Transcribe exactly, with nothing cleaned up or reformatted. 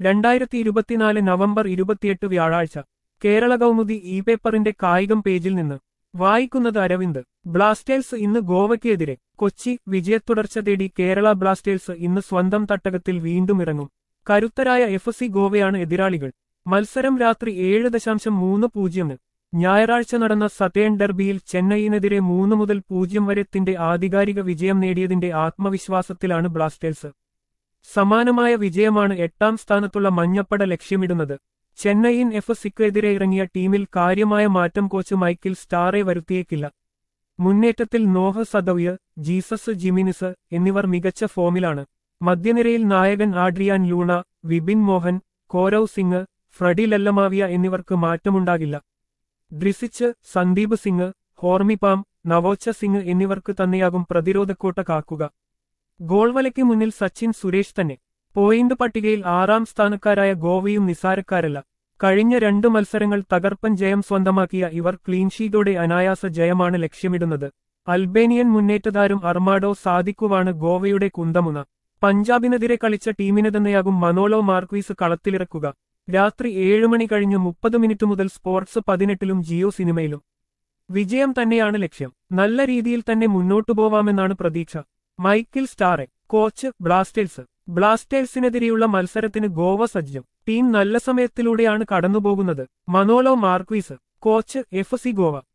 രണ്ടായിരത്തി ഇരുപത്തിനാല് നവംബർ ഇരുപത്തിയെട്ട് വ്യാഴാഴ്ച കേരള കൗമുദി ഇ പേപ്പറിന്റെ കായികം പേജിൽ നിന്ന് വായിക്കുന്നത് അരവിന്ദ്. ബ്ലാസ്റ്റേഴ്സ് ഇന്ന് ഗോവയ്ക്കെതിരെ. കൊച്ചി. വിജയത്തുടർച്ച തേടി കേരള ബ്ലാസ്റ്റേഴ്സ് ഇന്ന് സ്വന്തം തട്ടകത്തിൽ വീണ്ടും ഇറങ്ങും. കരുത്തരായ എഫ് സി ഗോവയാണ് എതിരാളികൾ. മത്സരം രാത്രി ഏഴ് ദശാംശം മൂന്ന് പൂജ്യമിന്. ഞായറാഴ്ച നടന്ന സതേൺ ഡെർബിയിൽ ചെന്നൈയിനെതിരെ മൂന്ന് മുതൽ പൂജ്യം വരെത്തിന്റെ ആധികാരിക വിജയം നേടിയതിന്റെ ആത്മവിശ്വാസത്തിലാണ് ബ്ലാസ്റ്റേഴ്സ്. സമാനമായ വിജയമാണ് എട്ടാം സ്ഥാനത്തുള്ള മഞ്ഞപ്പട ലക്ഷ്യമിടുന്നത്. ചെന്നൈയിൻ എഫ് സിക്ക് എതിരെ ഇറങ്ങിയ ടീമിൽ കാര്യമായ മാറ്റം കോച്ച് മൈക്കിൾ സ്റ്റാറെ വരുത്തിയേക്കില്ല. മുന്നേറ്റത്തിൽ നോഹ സദവ്യ, ജീസസ് ജിമിനിസ് എന്നിവർ മികച്ച ഫോമിലാണ്. മധ്യനിരയിൽ നായകൻ Adrian Luna, Vipin Mohan, Korou Singh, Freddy Lallawmawma എന്നിവർക്ക് മാറ്റമുണ്ടാകില്ല. ഡ്രിസിച്ച്, സന്ദീപ് സിംഗ്, ഹോർമിപാം, നവോച്ച സിംഗ് എന്നിവർക്ക് തന്നെയാകും പ്രതിരോധക്കോട്ട കാക്കുക. ഗോൾവലയ്ക്ക് മുന്നിൽ സച്ചിൻ സുരേഷ് തന്നെ. പോയിന്റ് പട്ടികയിൽ ആറാം സ്ഥാനക്കാരായ ഗോവയും നിസാരക്കാരല്ല. കഴിഞ്ഞ രണ്ട് മത്സരങ്ങൾ തകർപ്പൻ ജയം സ്വന്തമാക്കിയ ഇവർ ക്ലീൻഷീറ്റോടെ അനായാസ ജയമാണ് ലക്ഷ്യമിടുന്നത്. അൽബേനിയൻ മുന്നേറ്റതാരം അർമാഡോ സാദിക്കുവാണ് ഗോവയുടെ കുന്തമുന. പഞ്ചാബിനെതിരെ കളിച്ച ടീമിന് തന്നെയാകും മനോലോ മാർക്വീസ് കളത്തിലിറക്കുക. രാത്രി ഏഴ് മണി കഴിഞ്ഞ് മുപ്പത് മിനിറ്റ് മുതൽ സ്പോർട്സ് പതിനെട്ടിലും ജിയോ സിനിമയിലും. വിജയം തന്നെയാണ് ലക്ഷ്യം. നല്ല രീതിയിൽ തന്നെ മുന്നോട്ടു പോവാമെന്നാണ് പ്രതീക്ഷ. Mikael Stahre coach. ബ്ലാസ്റ്റേഴ്സ്. ബ്ലാസ്റ്റേഴ്സിനെതിരെയുള്ള മത്സരത്തിന് ഗോവ സജ്ജം. ടീം നല്ല സമയത്തിലൂടെയാണ് കടന്നുപോകുന്നത്. Manolo Marquez coach. F C Goa.